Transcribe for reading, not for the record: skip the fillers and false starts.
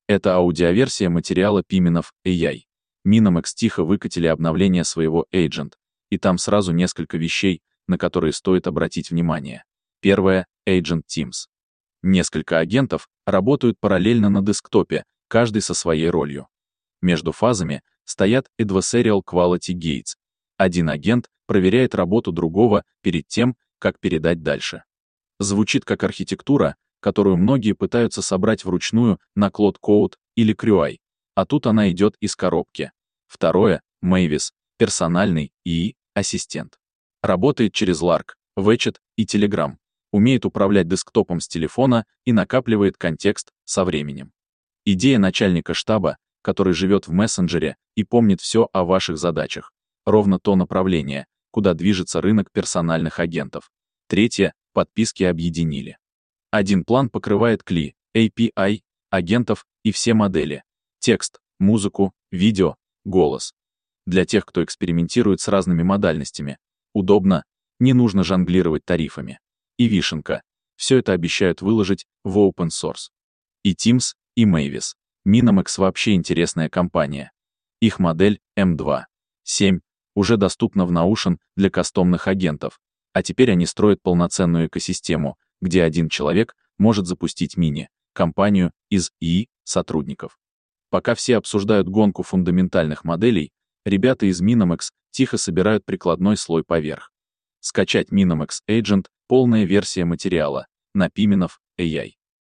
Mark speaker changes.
Speaker 1: Это аудиоверсия материала Piminov AI. Minimax тихо выкатили обновление своего Agent, и там сразу несколько вещей, на которые стоит обратить внимание. Первое — Agent Teams. Несколько агентов работают параллельно на десктопе, каждый со своей ролью. Между фазами стоят Adversarial Quality Gates. Один агент проверяет работу другого перед тем, как передать дальше. Звучит как архитектура, которую многие пытаются собрать вручную на Cloud Code или Cruai, а тут она идет из коробки. Второе — Mavis, персональный ИИ-ассистент. Работает через Lark, Wechat и Telegram. Умеет управлять десктопом с телефона и накапливает контекст со временем. Идея начальника штаба, который живет в мессенджере и помнит все о ваших задачах. Ровно то направление, куда движется рынок персональных агентов. Третье — подписки объединили. Один план покрывает CLI, API, агентов и все модели. Текст, музыку, видео, голос. Для тех, кто экспериментирует с разными модальностями. Удобно, не нужно жонглировать тарифами. И вишенка. Все это обещают выложить в open source. И Teams, и Mavis. Minimax вообще интересная компания. Их модель M2.7 уже доступна в Notion для кастомных агентов, а теперь они строят полноценную экосистему, где один человек может запустить мини-компанию из ИИ-сотрудников. Пока все обсуждают гонку фундаментальных моделей, ребята из Minimax тихо собирают прикладной слой поверх. Скачать Minimax Agent — полная версия материала на Piminov AI.